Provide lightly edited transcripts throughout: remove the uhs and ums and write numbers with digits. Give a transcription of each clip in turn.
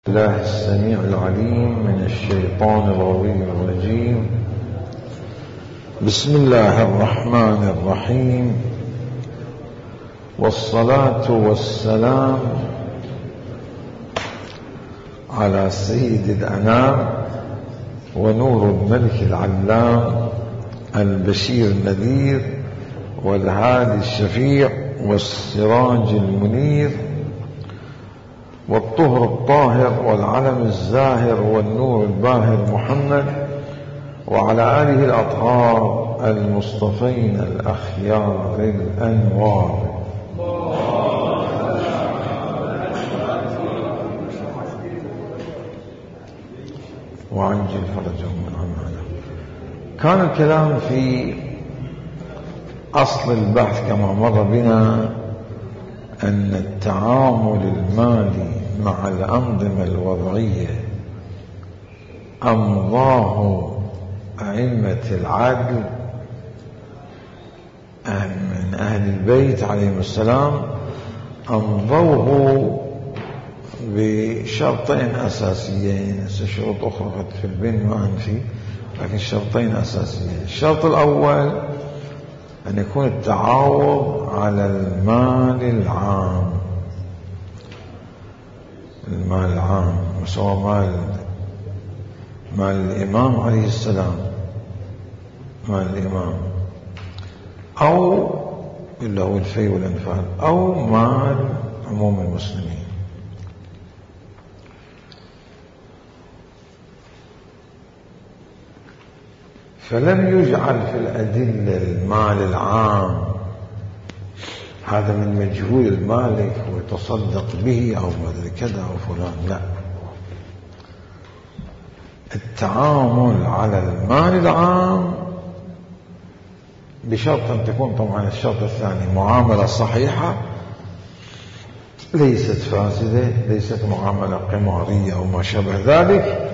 الله السميع العليم من الشيطان الرجيم. بسم الله الرحمن الرحيم، والصلاة والسلام على سيد الأنام ونور الملك العلام البشير النذير والهادي الشفيع والسراج المنير والطهر الطاهر والعلم الزاهر والنور الباهر محمد وعلى آله الأطهار المصطفين الأخيار الأنوار. وعجل فرجهم من عمله. كان الكلام في أصل البحث كما مر بنا أن التعامل المالي مع الأنظمة الوضعية أمضاه أئمة العدل من أهل البيت عليهم السلام، أمضوه بشرطين أساسيين. شروط أخرى في البن ما أنفي، لكن شرطين أساسيين. الشرط الأول أن يكون التعاوض على المال العام، المال العام سواء مال الإمام عليه السلام، مال الإمام، أو اللي هو الفي والأنفال، أو مال عموم المسلمين. فلم يجعل في الأدلة المال العام هذا من مجهول المالك ويتصدق به أو كذا أو فلان، لا. التعامل على المال العام بشرط أن تكون طبعا الشرط الثاني معاملة صحيحة ليست فاسدة، ليست معاملة قمارية أو ما شابه ذلك.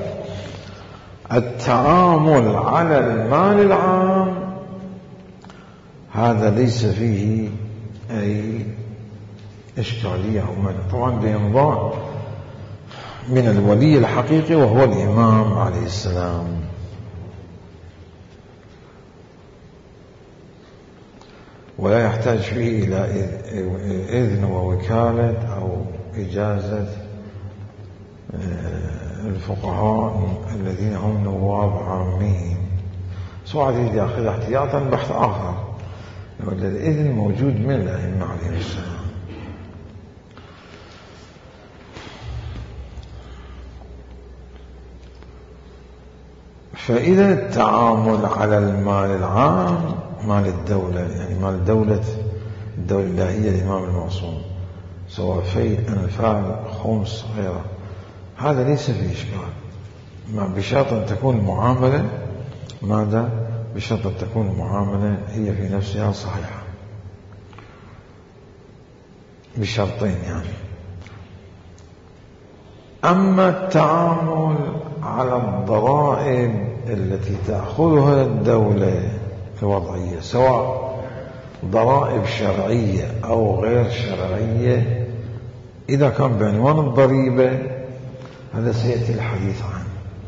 التعامل على المال العام هذا ليس فيه أي إشكالية أو مانع، طبعا بإمضاء من الولي الحقيقي وهو الإمام عليه السلام. ولا يحتاج فيه إلى إذن ووكالة أو إجازة الفقهاء الذين هم نواب عامين. سواء يأخذ احتياطا بحث آخر، الإذن موجود من الأئمة عليهم السلام. فإذا التعامل على المال العام، مال الدولة، يعني مال الدولة اللي هي الإمام المعصوم، سواء في أنفال خمس غيره، هذا ليس فيه إشكال، بشرط أن تكون المعاملة ماذا؟ بشرط أن تكون المعاملة هي في نفسها صحيحة، بشرطين يعني. أما التعامل على الضرائب التي تأخذها الدولة الوضعية، سواء ضرائب شرعية أو غير شرعية، إذا كان بعنوان الضريبة هذا سيأتي الحديث عنه.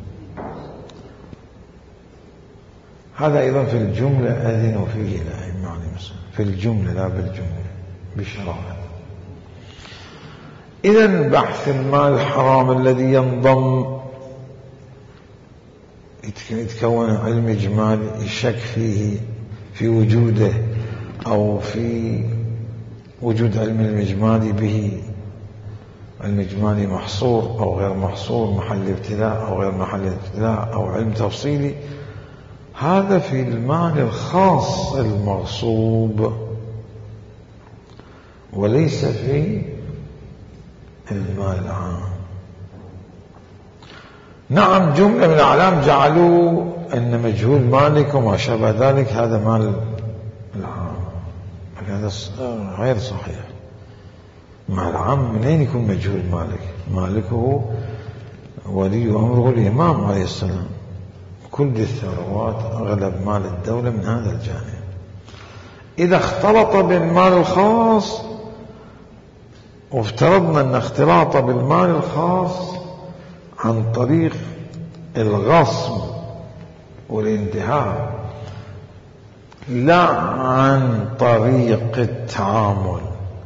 هذا أيضا في الجملة أذن فيه الأئمة عليهم السلام، في الجملة لا بالجملة، بشرائط. إذن بحث المال الحرام الذي ينضم يتكون علم إجمالي يشك فيه في وجوده أو في وجود علم الإجمالي به، المجمالي محصور أو غير محصور، محل ابتلاء أو غير محل ابتلاء، أو علم تفصيلي، هذا في المال الخاص المغصوب وليس في المال العام. نعم، جملة من الأعلام جعلوا أن مجهول مالك وما شابه ذلك هذا مال العام، هذا غير صحيح. مال العام منين يكون مجهول مالك؟ مالكه ولي أمره الإمام عليه السلام. كل الثروات أغلب مال الدولة من هذا الجانب. إذا اختلط بالمال الخاص وافترضنا أن اختلاط بالمال الخاص عن طريق الغصب والانتهاك، لا عن طريق التعامل.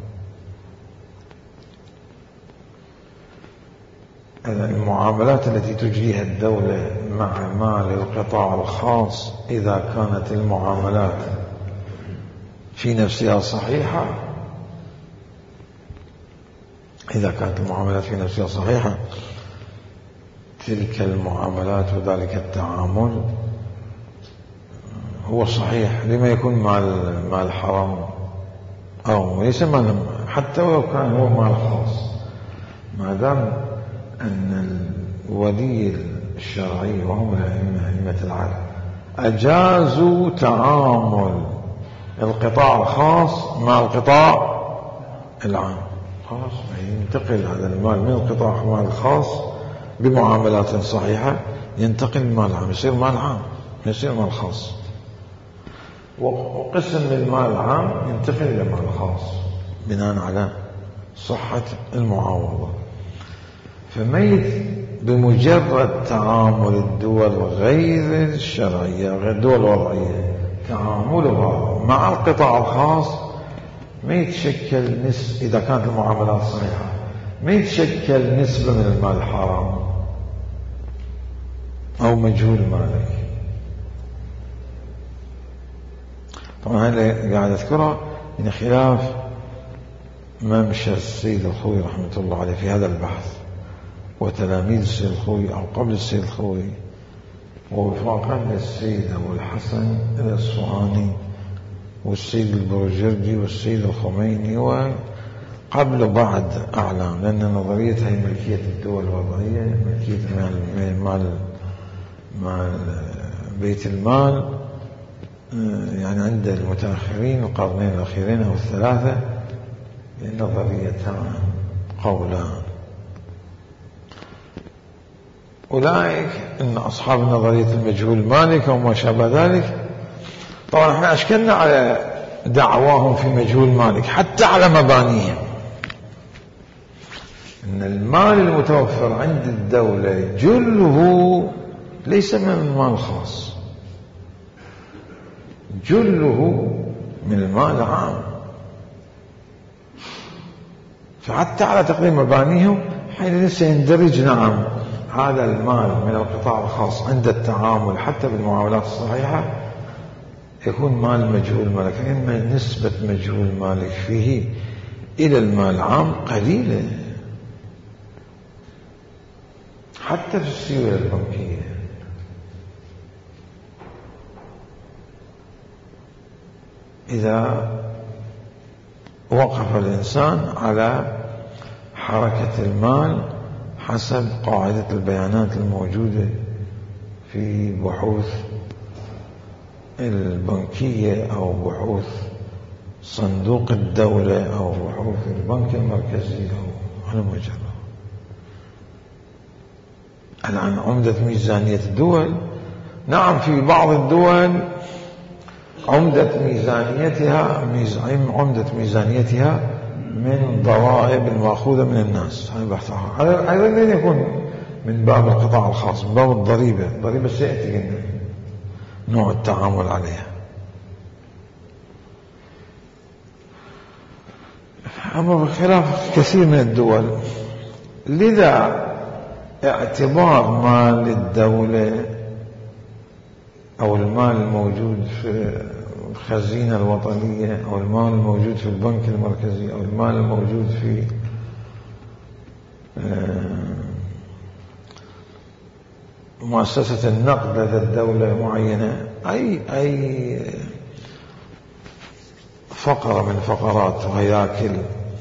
المعاملات التي تجريها الدولة مع مال القطاع الخاص، إذا كانت المعاملات في نفسها صحيحة، إذا كانت المعاملات في نفسها صحيحة، تلك المعاملات وذلك التعامل هو صحيح. لما يكون مال حرام أو ليس مال، حتى ولو كان هو مال خاص، ما دام أن الولي الشرعي وهم أئمة العدل أجازوا تعامل القطاع الخاص مع القطاع العام، خلاص ينتقل هذا المال من القطاع مال الخاص بمعاملات صحيحة، ينتقل المال العام، يصير مال عام، يصير مال خاص. وقسم من المال العام ينتقل إلى مال خاص بناء على صحة المعاوضة. فميت بمجرد تعامل الدول غير الشرعية، غير الدول الوضعية، تعاملها مع القطاع الخاص ما يتشكل إذا كانت المعاملات صحيحة ما يتشكل نسبة من المال الحرام أو مجهول مالك. طبعا هذا قاعد أذكرها من خلاف ممشى السيد الخوي رحمة الله عليه في هذا البحث، وتلاميذ السيد الخوي أو قبل السيد الخوي، ووفاقا للسيد أبو الحسن الأصفهاني والسيد البروجردي والسيد الخميني، وقبل بعد أعلام، لأن نظرية هي ملكية الدول الوضعية، ملكية مال بيت المال، يعني عند المتأخرين القرنين الأخيرين أو الثلاثة نظريتان قولان. أولئك إن أصحاب نظرية المجهول مالك وما شابه ذلك، طبعا احنا أشكلنا على دعواهم في مجهول مالك حتى على مبانيهم، إن المال المتوفر عند الدولة جله ليس من المال الخاص، جله من المال العام. فحتى على تقديم مبانيهم حين سيندرج نعم هذا المال من القطاع الخاص عند التعامل حتى بالمعاملات الصحيحة يكون مال مجهول مالك، إما نسبة مجهول مالك فيه إلى المال العام قليلة حتى في السيولة البنكية. إذا وقف الإنسان على حركة المال حسب قاعدة البيانات الموجودة في بحوث البنكية أو بحوث صندوق الدولة أو بحوث البنك المركزي أو على مجرد. الآن عمدة ميزانية الدول، نعم في بعض الدول عمدة ميزانيتها من ضرائب المأخوذة من الناس، هذا بحث آخر. أيضا لن يكون من باب القطاع الخاص، من باب الضريبة سيأتي نوع التعامل عليها. أما بخلاف كثير من الدول، لذا اعتبار مال الدولة أو المال الموجود في الخزينة الوطنية أو المال الموجود في البنك المركزي أو المال الموجود في مؤسسة النقد لدى الدولة معينة، أي فقرة من فقرات وهياكل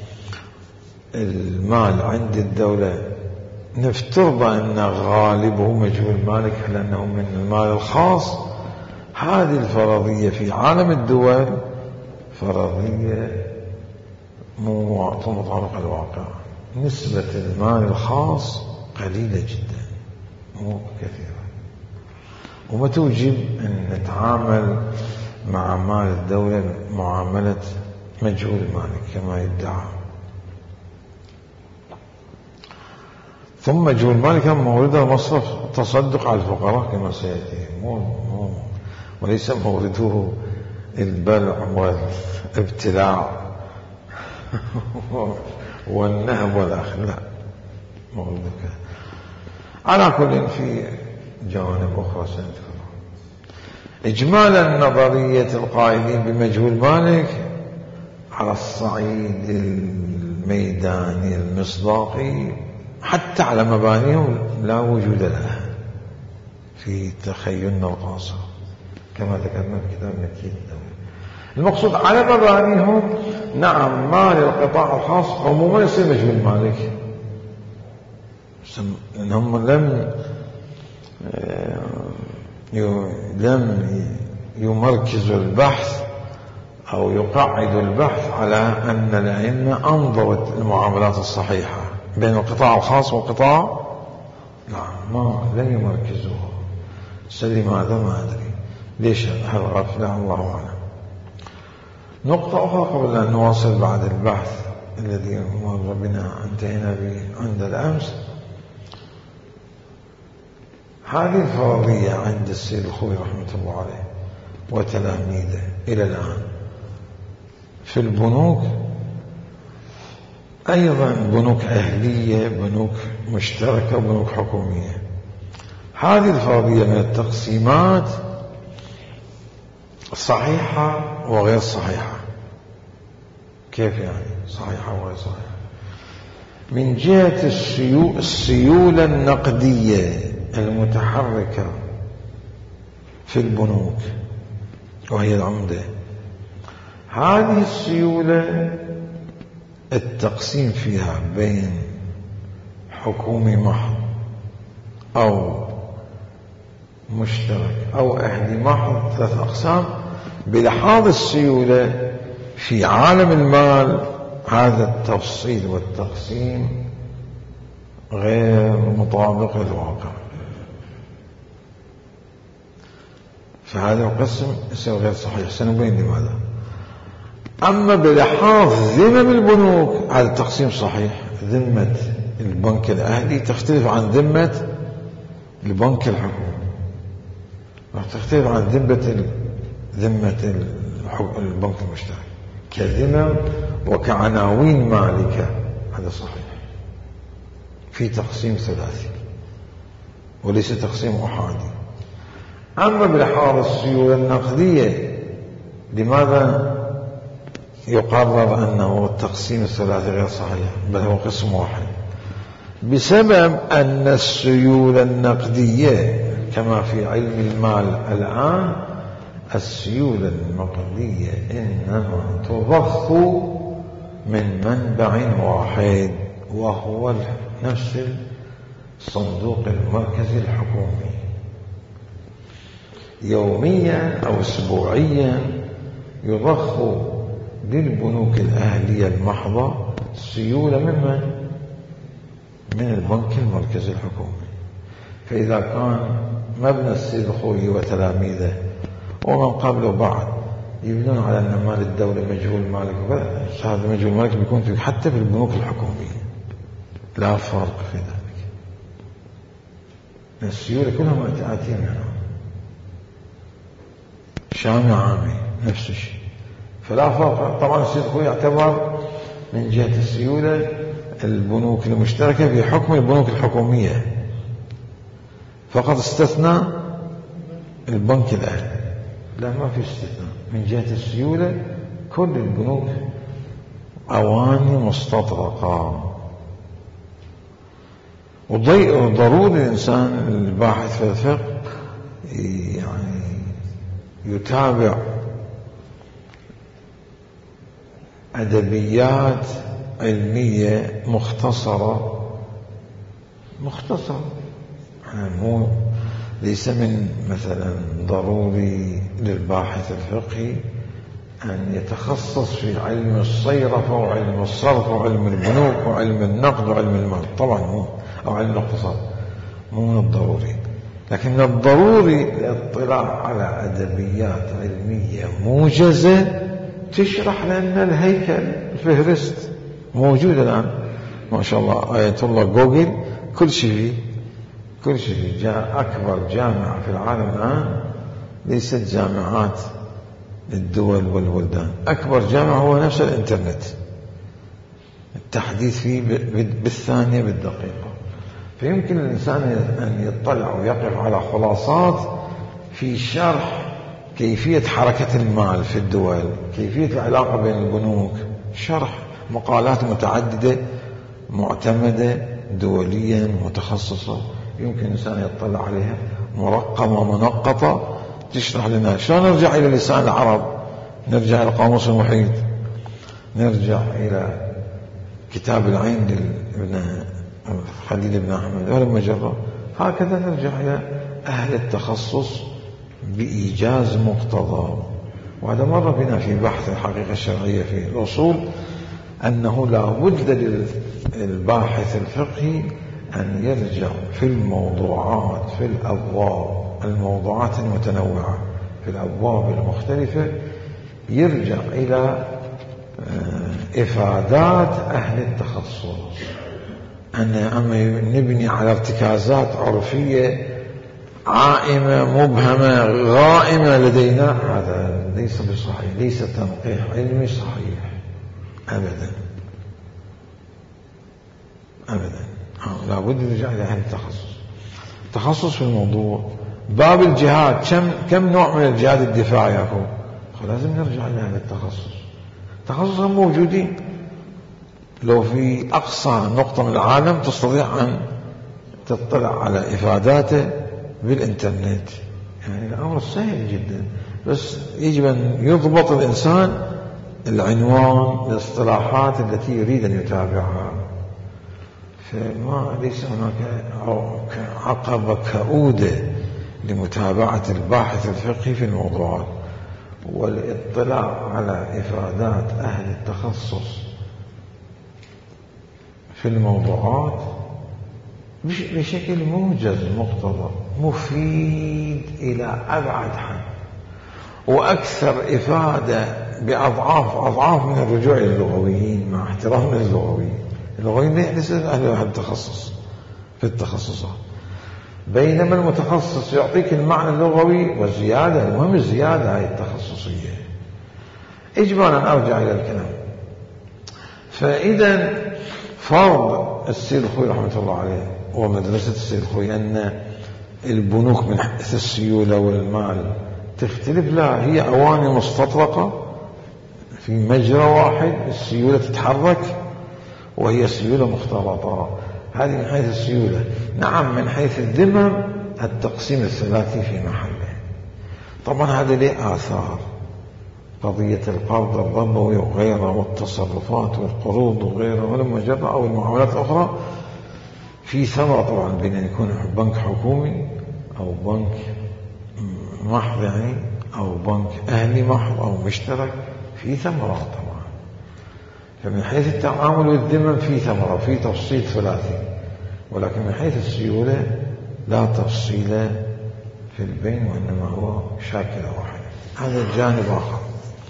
المال عند الدولة نفترض أن غالبه مجهول مالك لأنه من المال الخاص، هذه الفرضية في عالم الدول فرضية مو مطابقة الواقع. نسبة المال الخاص قليلة جدا مو كثيرة، وما توجب أن نتعامل مع مال الدولة معاملة مجهول مالك كما يدعى. ثم مجهول المال كان مورده مصرف تصدق على الفقراء كما سيأتي، وليس مورده البلع والابتلاع والنهب والأخذ، لا، مورده كذا. على كل في جوانب أخرى سنذكرها. إجمالا نظرية القائلين بمجهول مالك على الصعيد الميداني المصداقي حتى على مبانيهم لا وجود لها في تخيلنا القاصر كما ذكرنا في كتاب نكيل الدولة. المقصود على مبانيهم نعم مال القطاع الخاص عموما يصير مجهول مالك، إنهم لم يمركزوا البحث أو يقعدوا البحث على أن الأئمة أنظرت المعاملات الصحيحة بين القطاع الخاص والقطاع، ما لم يمركزوها. لماذا ما أدري، ليش هالغفلة، الله أعلم. نقطة أخرى قبل أن نواصل بعد البحث الذي مر بنا انتهينا به عند الأمس. هذه الفرضية عند السيد الخوي رحمة الله عليه وتلاميذه إلى الآن في البنوك، أيضا بنوك أهلية، بنوك مشتركة، بنوك حكومية. هذه الفرضية من التقسيمات صحيحة وغير صحيحة. كيف يعني صحيحة وغير صحيحة؟ من جهة السيولة النقدية المتحركة في البنوك وهي العمدة، هذه السيولة التقسيم فيها بين حكومي محض أو مشترك أو أهلي محض، 3 أقسام. بلحاظ السيولة في عالم المال هذا التفصيل والتقسيم غير مطابق للواقع، فهذا القسم يصير غير صحيح. سنبين لماذا. أما بلحاظ ذمم البنوك هذا التقسيم صحيح. ذمة البنك الأهلي تختلف عن ذمة البنك الحكومي، تختلف عن ذمة البنك المشترك كذمم وكعناوين مالكة. هذا صحيح في تقسيم ثلاثي وليس تقسيم أحادي. أما بلحاظ السيولة النقدية لماذا يقرر أنه التقسيم الثلاثي غير صحيح بل هو قسم واحد؟ بسبب أن السيولة النقدية كما في علم المال الآن، السيولة النقدية إنما تضخ من منبع واحد وهو نفس الصندوق المركزي الحكومي. يوميا أو أسبوعيا يضخ للبنوك الأهلية المحضة سيولة من البنك المركزي الحكومي. فإذا كان مبنى السيد الخوي وتلاميذه ومن قبل وبعد يبنون على أن مال الدولة مجهول مالك، هذا مجهول مالك بيكون حتى في البنوك الحكومية لا فرق في ذلك. السيولة كلها متآتية منها، شامي عامي نفس الشيء، فلا فرق. طبعا السيد الخوي يعتبر من جهة السيولة البنوك المشتركة في حكم البنوك الحكومية، فقط استثنى البنك الأهلي، لا ما في استثناء. من جهة السيولة كل البنوك أواني مستطرقة. وضروري الإنسان الباحث في الفقه يعني يتابع أدبيات علمية مختصرة مو ليس من مثلا ضروري للباحث الفقهي أن يتخصص في علم الصيرفة وعلم الصرف وعلم البنوك وعلم النقد وعلم المال، طبعا مو، أو علم الاقتصاد، مو من الضروري. لكن الضروري الاطلاع على أدبيات علمية موجزة تشرح لنا الهيكل. الفهرست موجود الآن ما شاء الله، آية الله جوجل كل شيء جاء. أكبر جامعة في العالم الآن ليست جامعات الدول والبلدان، أكبر جامعة هو نفس الإنترنت، التحديث فيه بالثانية بالدقيقة. فيمكن الإنسان أن يطلع ويقف على خلاصات في شرح كيفية حركة المال في الدول، كيفية العلاقة بين البنوك، شرح مقالات متعددة معتمدة دوليا متخصصة، يمكن الإنسان يطلع عليها مرقمة منقطة تشرح لنا. شلون نرجع إلى لسان العرب، نرجع إلى قاموس المحيط، نرجع إلى كتاب العين لابن خليل بن أحمد ولا مجرة، هكذا نرجع إلى أهل التخصص بإيجاز مقتضى. وهذا مر بنا في بحث الحقيقة الشرعية في الأصول، أنه لا بد للباحث الفقهي أن يرجع في الموضوعات، في الأبواب، الموضوعات المتنوعة في الأبواب المختلفة، يرجع إلى إفادات أهل التخصص. أما نبني على ارتكازات عرفية عائمة مبهمة غائمة لدينا، هذا ليس بصحيح، ليس تنقيح علمي صحيح أبدا أبدا. لا بد نرجع إلى أهل التخصص في الموضوع. باب الجهاد، كم نوع من الجهاد الدفاعي يكون؟ لازم نرجع إلى أهل التخصص هم موجودين. لو في أقصى نقطة من العالم تستطيع أن تطلع على إفاداته بالإنترنت، يعني الأمر سهل جدا، بس يجب أن يضبط الإنسان العنوان، الاصطلاحات التي يريد أن يتابعها. فما ليس هناك عقبة كؤودة لمتابعة الباحث الفقهي في الموضوعات والاطلاع على إفادات أهل التخصص في الموضوعات بشكل موجز مقتضى مفيد إلى أبعد حد، وأكثر إفادة بأضعاف من الرجوع للغويين، مع احترام اللغويين ليس أهل التخصص في التخصصات، بينما المتخصص يعطيك المعنى اللغوي والزيادة، المهم الزيادة هاي التخصصية. إجمالا أرجع إلى الكلام. فإذا فرض السيد الخوي رحمة الله عليه ومدرسة السيد الخوي أن البنوك من حيث السيولة والمال تختلف، لا، هي أواني مستطرقة في مجرى واحد، السيولة تتحرك وهي سيولة مختلطة. هذه من حيث السيولة. نعم، من حيث الذمم التقسيم الثلاثي في محله. طبعا هذا له آثار، قضية القرض الربوي وغيره والتصرفات والقروض وغيره ولما جرى أو المعاملات الأخرى، في ثمرة طبعا بين أن يكون بنك حكومي أو بنك محض يعني، أو بنك أهلي محض أو مشترك، في ثمرات طبعا. فمن حيث التعامل والذمم في ثمرة وفي تفصيل ثلاثي، ولكن من حيث السيولة لا تفصيل في البين، وإنما هو شاكلة واحدة. هذا الجانب آخر.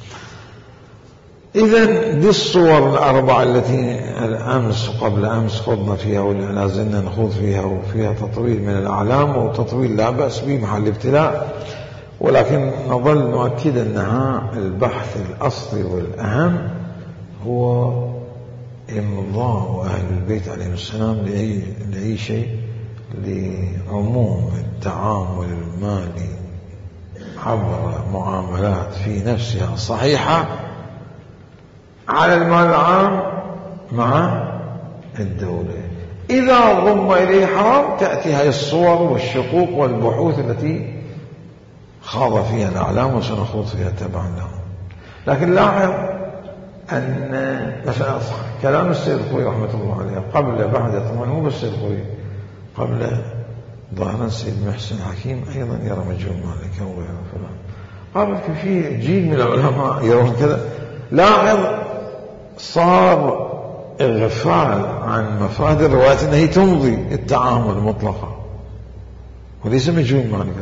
إذن دي الصور الأربعة التي الأمس وقبل أمس خضنا فيها ولا زلنا نخوض فيها، وفيها تطويل من الأعلام وتطويل لا بأس به محل ابتلاء، ولكن نظل نؤكد أنها البحث الأصلي والأهم هو إمضاء أهل البيت عليهم السلام لأي شيء، لعموم التعامل المالي عبر معاملات في نفسها صحيحة على المال العام مع الدولة. إذا ضم إليه حرام تأتي هذه الصور والشقوق والبحوث التي خاض فيها الأعلام وسنخوض فيها تبعا لهم. لكن لاحظ أن مثلا كلام السيد الخوي رحمة الله عليه قبل بعد، طبعا مو بس السيد الخوي، قبل ظاهرا السيد محسن حكيم أيضا يرى مجهول مالك وغيره فلان، قبل في جيل من العلماء يرون كذا. لاحظ صار الغفال عن مفاد الروايات أنها تمضي التعامل مطلقا وليس مجهول مالك،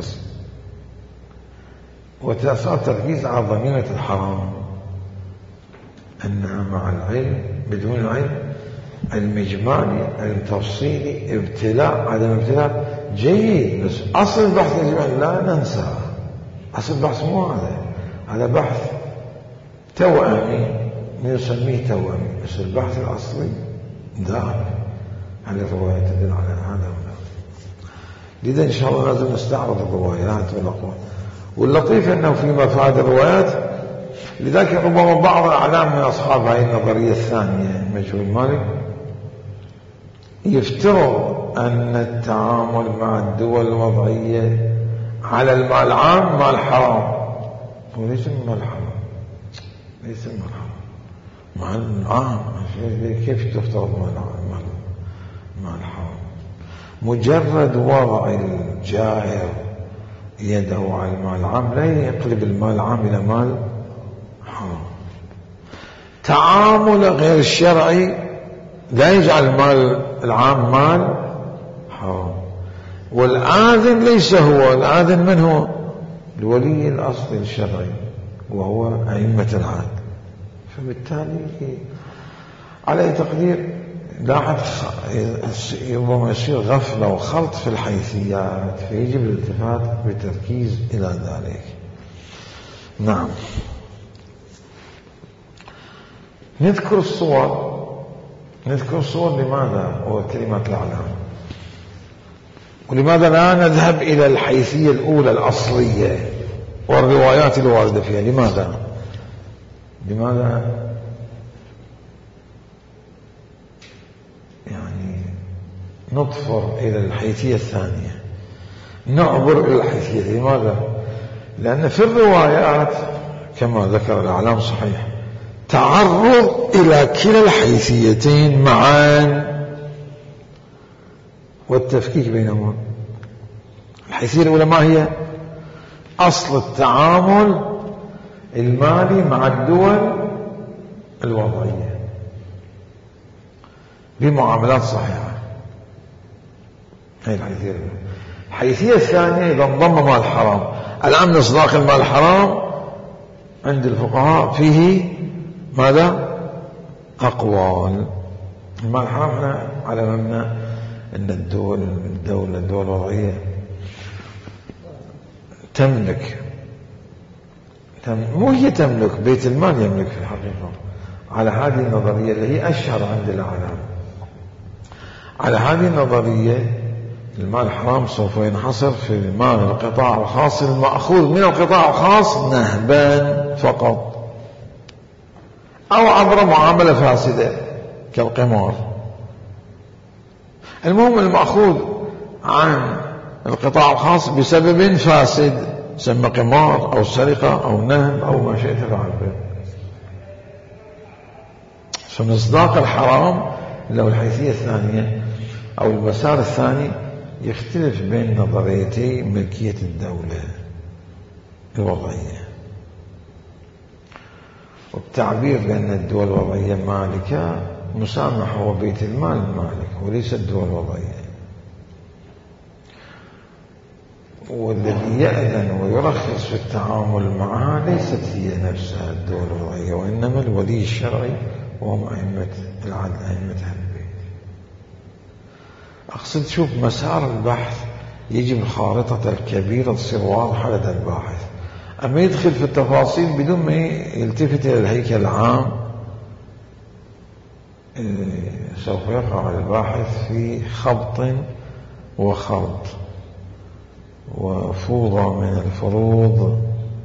وصار تركيز على ضميمة الحرام، أنها مع العلم بدون العلم الإجمالي التفصيلي ابتلاء عدم ابتلاء جيد، بس أصل البحث يجب أن لا ننسى. أصل البحث مو هذا بحث توأمي نسميه توأمي، بس البحث الأصلي ذاك. هل الرواية تدل على هذا ولا؟ لذا إن شاء الله لازم نستعرض الروايات والأقوال. واللطيف أنه في مفاد الروايات، لذلك ربما بعض الأعلام من أصحاب هذه النظرية الثانية مجهول مالك يفترض أن التعامل مع الدول الوضعية على المال العام مال حرام، وليس مال حرام، ليس مال حرام، مال العام. كيف تفترض مال حرام؟ مجرد وضع الجائر يده على المال العام لا يقلب المال العام إلى مال حرام. تعامل غير الشرعي لا يجعل المال العام مال حرام. والآذن ليس هو الآذن، من هو؟ الولي الأصلي الشرعي وهو أئمة العدل. فبالتالي على تقدير لاحظ ربما يصير غفلة وخلط في الحيثيات، فيجب الالتفات بتركيز إلى ذلك. نعم. نذكر الصور لماذا؟ وكلمات الأعلام. ولماذا لا نذهب إلى الحيثية الأولى الأصلية والروايات الواردة فيها؟ لماذا يعني نطفر إلى الحيثية الثانية، نعبر إلى الحيثية؟ لماذا؟ لأن في الروايات كما ذكر الأعلام صحيح تعرض إلى كلا الحيثيتين معا والتفكيك بينهما. الحيثية الأولى ما هي؟ أصل التعامل المالي مع الدول الوضعية بمعاملات صحيحة، هي الحيثية الأولى. الحيثية الثانية إذا انضم مال حرام. الآن مصداق المال الحرام عند الفقهاء فيه ماذا؟ أقوال. المال الحرام احنا على مبنى أن الدول الوضعية تملك، مو هي تملك، بيت المال يملك في الحقيقة. على هذه النظرية اللي هي أشهر عند العالم، على هذه النظرية المال الحرام سوف ينحصر في مال القطاع الخاص المأخوذ من القطاع الخاص نهبا فقط، أو عبر معاملة فاسدة كالقمار. المهم المأخوذ عن القطاع الخاص بسبب فاسد، سمى قمار أو سرقة أو نهب أو ما شئت فعل به. فمصداق الحرام لو الحيثية الثانية أو المسار الثاني يختلف بين نظريتي ملكية الدولة الوضعية، والتعبير بأن الدول الوضعية مالكة مسامحة وبيت المال مالك وليس الدول الوضعية. والذي يأذن ويرخص في التعامل معها ليست هي نفسها الدول الوضعية، وإنما الولي الشرعي وهم أئمة العدل، أئمة أهل البيت. أقصد شوف مسار البحث يجب الخارطة الكبيرة تصير واضحة لدى الباحث، أما يدخل في التفاصيل بدون ما يلتفت إلى الهيكل العام سوف يقع الباحث في خبط وخلط وفوضى من الفروض.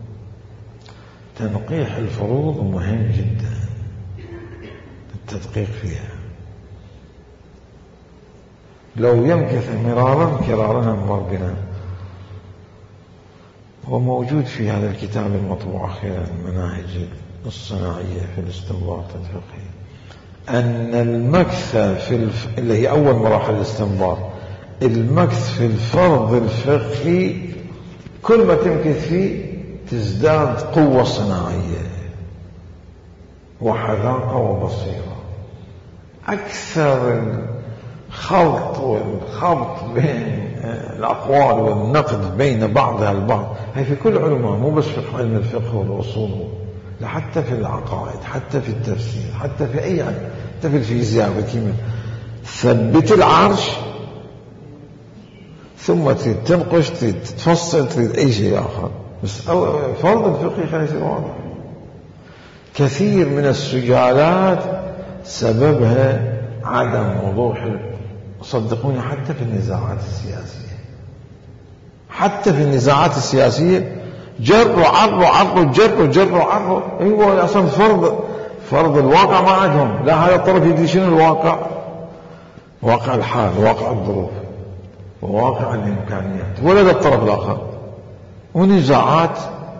تنقيح الفروض مهم جدا، التدقيق فيها. لو يمكث مرارا كرارا أمر بنا. وموجود في هذا الكتاب المطبوع أخيرا المناهج الصناعية في الاستنباط الفقهي أن المكث اللي هي أول مراحل الاستنباط، المكث في الفرض الفقهي كل ما تمكث فيه تزداد قوة صناعية وحذاقة وبصيرة. أكثر الخلط والخبط بين الأقوال والنقد بين بعضها البعض هي في كل علماء، مو بس في علم الفقه والأصول، حتى في العقائد، حتى في التفسير، حتى في أي علم حتى في الفيزياء والكيمياء، ثبت العرش ثم تريد تنقش، تريد تفصل، تريد أي شيء آخر، بس فرض الفقه خلينا يصير واضح. كثير من السجالات سببها عدم وضوح، صدقوني حتى في النزاعات السياسية، حتى في النزاعات السياسية جروا عروا جروا عروا. ايوه اصلا فرض الواقع ما عندهم، لا هذا الطرف يدري شنو الواقع، واقع الحال، واقع الظروف، وواقع الامكانيات، ولا ذا الطرف الاخر. ونزاعات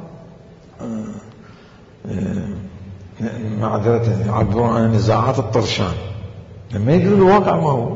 معذرة يعبرون عن نزاعات الطرشان لما يدري الواقع ما هو.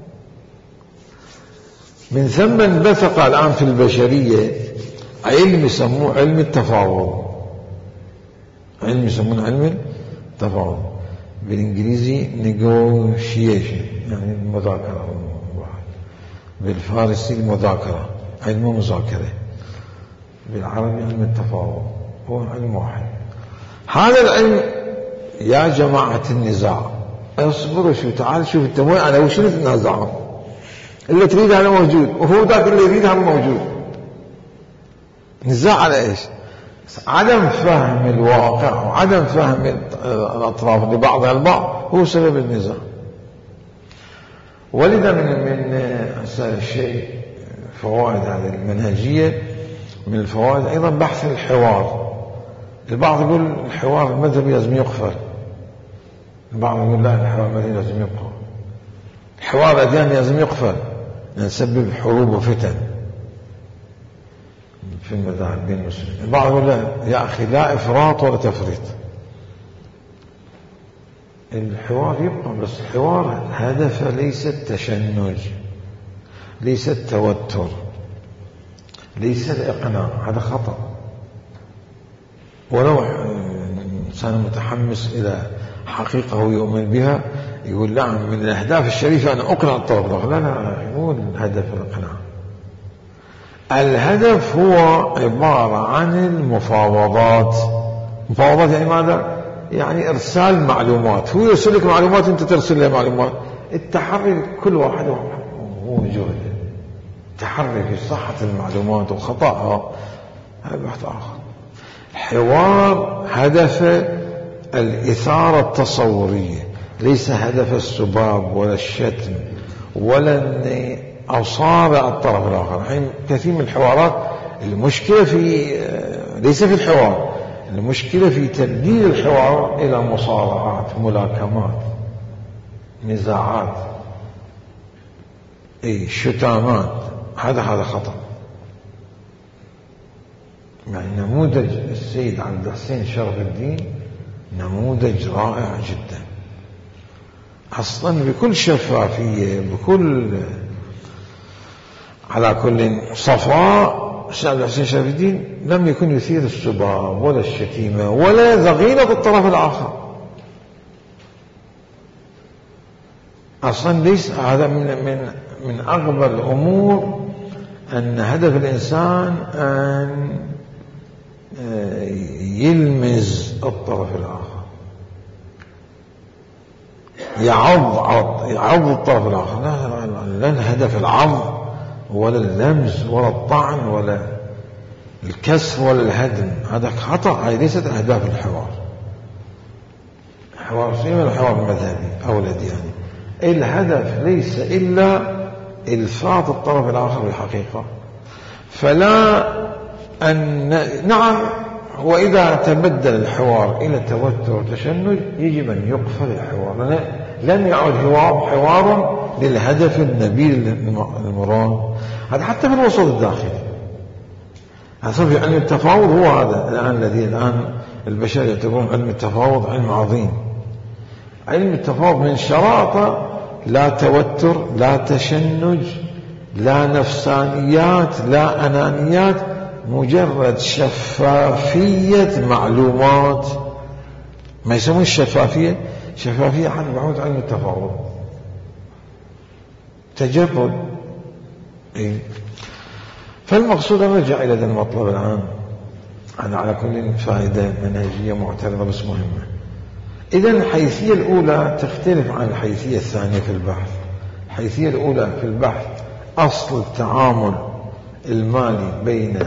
من ثم انبثق الآن في البشرية علم يسموه علم التفاوض، علم يسمونه علم التفاوض، بالإنجليزي negotiation يعني المذاكرة، بالفارسي المذاكرة، علم مذاكرة، بالعربي علم التفاوض، هو علم واحد. هذا العلم يا جماعة النزاع اصبروا، شو تعال شوف انت وين على وش تتنازعون، اللي تريد هذا موجود وهو ذاك اللي يريد هذا موجود. نزاع على ايش؟ عدم فهم الواقع وعدم فهم الاطراف لبعضها البعض هو سبب النزاع. ولذا من الشيء فوائد هذه المنهجية، من الفوائد ايضا بحث الحوار. البعض يقول الحوار المذهبي لازم يقفل، البعض يقول لا الحوار المذهبي لازم يبقى، الحوار الأديان لازم يقفل يسبب حروب وفتن في المذاهب بين المسلمين. البعض يقول لا يا أخي لا إفراط ولا تفريط، الحوار يبقى، بس الحوار هدفه ليس التشنج، ليس التوتر، ليس الإقناع، هذا خطأ. ولو إنسان متحمس إلى حقيقة ويؤمن بها يقول لا من الأهداف الشريفة أن أقنع الطرف الآخر، لا مو الهدف الإقناع. الهدف هو عبارة عن المفاوضات. مفاوضات يعني ماذا؟ يعني إرسال معلومات، هو يرسل لك معلومات أنت ترسل له معلومات، التحري كل واحد هو جهده، التحري في صحة المعلومات وخطأها هذا بحث آخر. الحوار هدف الإثارة التصورية، ليس هدف السباب ولا الشتم ولا أصابع الطرف الآخر. الحين كثير من الحوارات المشكلة ليس في الحوار، المشكلة في تبديل الحوار إلى مصارعات، ملاكمات، نزاعات، شتامات. هذا خطأ. يعني نموذج السيد عبد الحسين شرف الدين نموذج رائع جدا، أصلا بكل شفافية، على كل صفاء. السيد عبد الحسين شرف الدين لم يكن يثير السباب ولا الشتيمة ولا ضغينة الطرف الآخر، أصلا ليس هذا من أغبى الأمور أن هدف الإنسان أن يلمز الطرف الآخر، يعض الطرف الآخر. لا الهدف العض ولا اللمز ولا الطعن ولا الكسر ولا الهدم، هذا خطأ. هذه ليست أهداف الحوار. الحوار سيما الحوار المذهبي أو الأدياني، الهدف ليس إلا إلفات الطرف الآخر بالحقيقة. فلا نعم، وإذا تبدل الحوار إلى توتر وتشنج يجب أن يقفل الحوار، لن يعود حوار للهدف النبيل المراد. هذا حتى في الوسط الداخلي. هذا علم التفاوض هو هذا الآن البشر يعتبرون علم التفاوض علم عظيم. علم التفاوض من شرائطه لا توتر، لا تشنج، لا نفسانيات، لا أنانيات، مجرد شفافية معلومات. ما يسمون الشفافية حد بعود علم التفاوض، تجرد. فالمقصود نرجع إلى هذا المطلب الآن. أنا على كل فائدة منهجية معترضة بس مهمة. إذن الحيثية الأولى تختلف عن الحيثية الثانية في البحث. الحيثية الأولى في البحث أصل التعامل المالي بين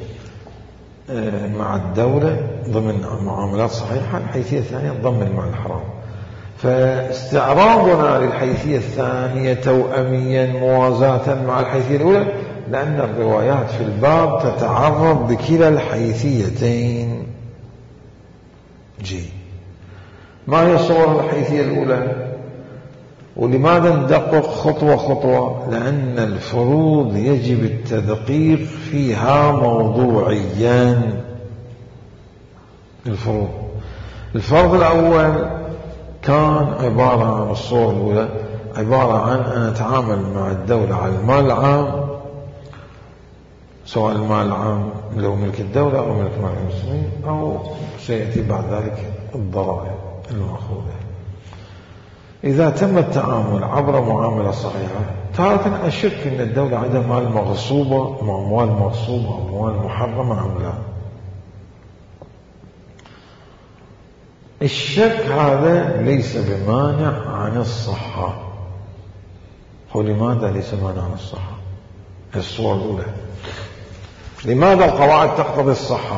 مع الدولة ضمن معاملات صحيحة. الحيثية الثانية ضمن المال الحرام. فاستعراضنا للحيثية الثانية توأميا موازاة مع الحيثية الأولى، لأن الروايات في الباب تتعرض بكلا الحيثيتين. ما هي صور الحيثية الأولى؟ ولماذا ندقق خطوة خطوة؟ لأن الفروض يجب التدقيق فيها موضوعيا. الفرض الأول كان عبارة عن الصورة الأولى عبارة عن أن أتعامل مع الدولة على المال العام، سواء المال العام لو ملك الدولة أو ملك مال المسلمين، أو سيأتي بعد ذلك الضرائب المأخوذة. إذا تم التعامل عبر معاملة صحيحة، تارة أشك أن الدولة عندها مال مغصوبة، أموال مغصوبة، أموال محرمة أم لا. الشك هذا ليس بمانع عن الصحة. ولماذا ليس مانع عن الصحة؟ الصورة الأولى، لماذا القواعد تقتضي الصحة؟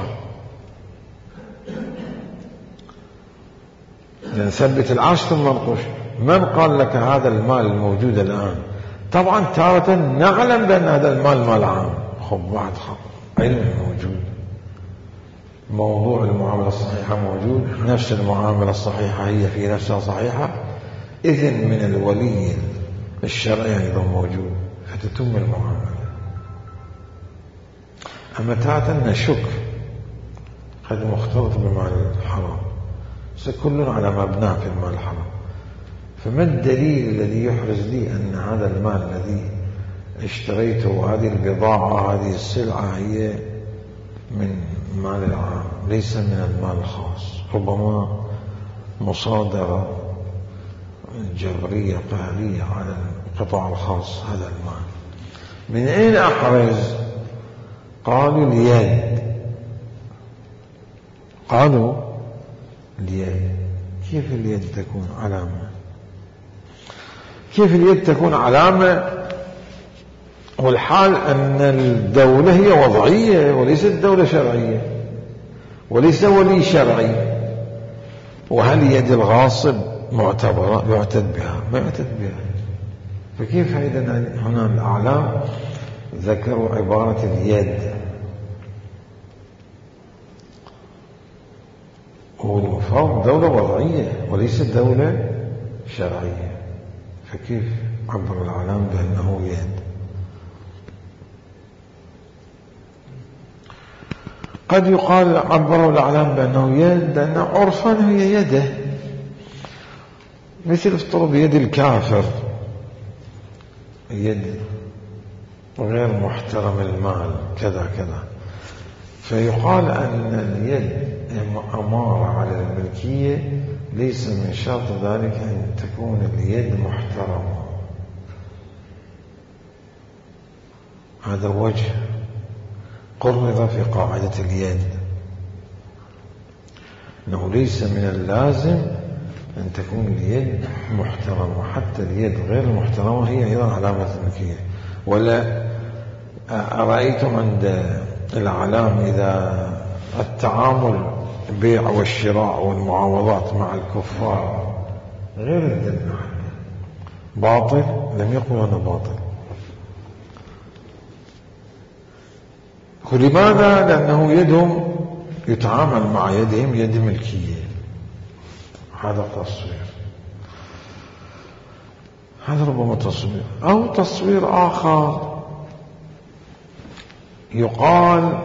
نثبت العرش ثم ننقش. من قال لك هذا المال الموجود الآن؟ طبعا تارة نعلم بأن هذا المال مال عام، بعد علم موجود، موضوع المعاملة الصحيحة موجود، نفس المعاملة الصحيحة هي في نفسها صحيحة، إذن من الولي الشرعي أيضا موجود، فتتم المعاملة. أما تارة نشك قد مختلط بمال الحرام، كل على مبناه في المال الحرام. فما الدليل الذي يحرز لي أن هذا المال الذي اشتريته وهذه البضاعة هذه السلعة هي من مال العام ليس من المال الخاص؟ ربما مصادرة جبرية قهرية على القطاع الخاص هذا المال. من أين أحرز؟ قالوا اليد. قالوا اليد. كيف اليد تكون علامة؟ كيف اليد تكون علامة والحال أن الدولة هي وضعية وليست دولة شرعية وليس ولي شرعي؟ وهل يد الغاصب معتبرة يعتد بها؟ ما يعتد بها. فكيف إذن هنا الأعلام ذكروا عبارة اليد؟ والمفروض دولة وضعية وليست دولة شرعية، فكيف عبر الأعلام بأنه يد؟ قد يقال عبروا الأعلام بأنه يد لأن عرفا هي يده، مثل افترض يد الكافر يد غير محترم المال كذا كذا، فيقال أن اليد أمارة على الملكية، ليس من شرط ذلك أن تكون اليد محترمة. هذا وجه قرر في قاعدة اليد، أنه ليس من اللازم أن تكون اليد محترمة، حتى اليد غير المحترمة هي أيضا علامة الملكية. ولا أرأيتم عند الأعلام إذا التعامل البيع والشراء والمعاوضات مع الكفار غير الذمة باطل؟ لم يقل أنا باطل. ولماذا؟ لأنه يدهم يتعامل مع يدهم يد ملكية. هذا تصوير، هذا ربما تصوير. أو تصوير آخر، يقال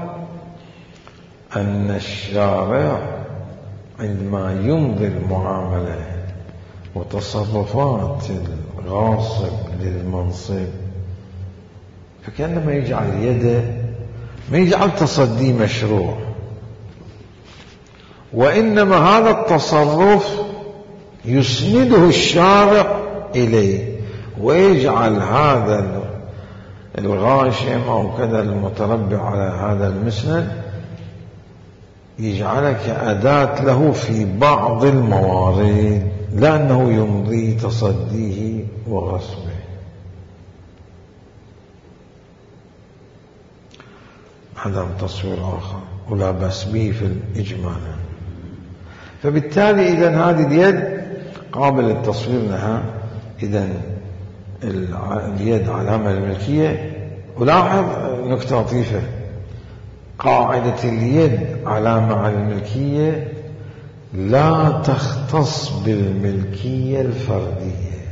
أن الشارع عندما يمضي المعاملة وتصرفات الغاصب للمنصب فكأنما يجعل يده، ما يجعل تصدي مشروع، وإنما هذا التصرف يسنده الشارع إليه، ويجعل هذا الغاشم أو كذا المتربع على هذا المسند يجعلك أداة له في بعض الموارد، لا أنه يمضي تصديه وغصبه. هذا تصوير آخر ولا بأس به في الإجمال. فبالتالي إذن هذه اليد قابل للتصوير لها. إذن اليد علامة الملكية. ولاحظ نكتة لطيفة، قاعدة اليد علامة على الملكية لا تختص بالملكية الفردية،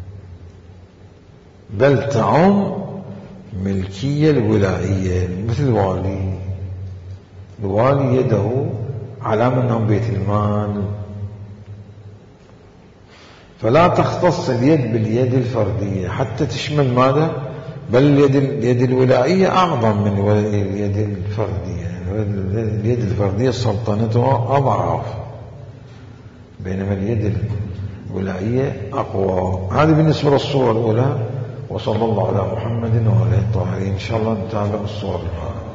بل تعم ملكية الولائية. مثل الوالي يده علامة أنه بيت المال، فلا تختص اليد باليد الفردية حتى تشمل ماذا؟ بل اليد الولائية أعظم من اليد الفردية. اليد الفردية سلطنتها أضعف، بينما اليد الولائية أقوى. هذه بالنسبة للصورة الأولى. وصلى الله على محمد وعلى آله الطاهرين. إن شاء الله نتابع الصور الأخرى.